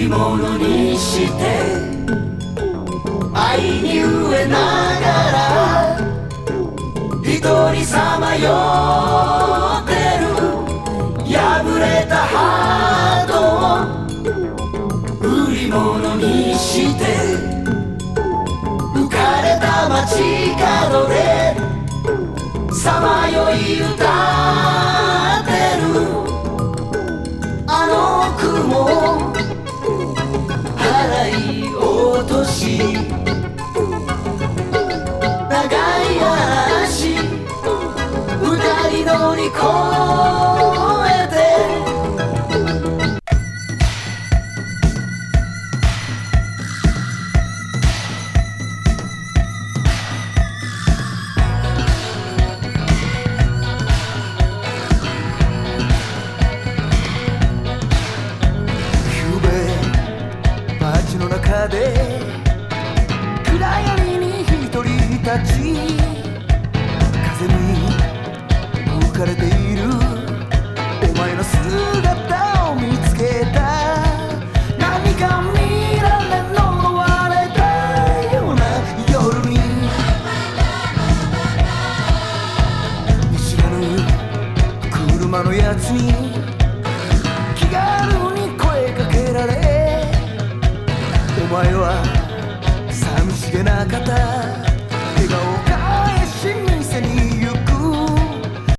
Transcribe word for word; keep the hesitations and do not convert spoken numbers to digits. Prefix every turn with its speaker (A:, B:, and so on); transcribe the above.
A: り物にして愛に飢えながら一人さまよってる破れたハートを売り物にして浮かれた街角でさまよい歌ってるあの雲払い落とし長い嵐二人乗り越えて街の中で暗闇に一人立ち風に吹かれているお前の姿を見つけた何か見られ呪われたような夜に見知らぬ車のやつに気軽に声かけられお前は寂しげな方笑顔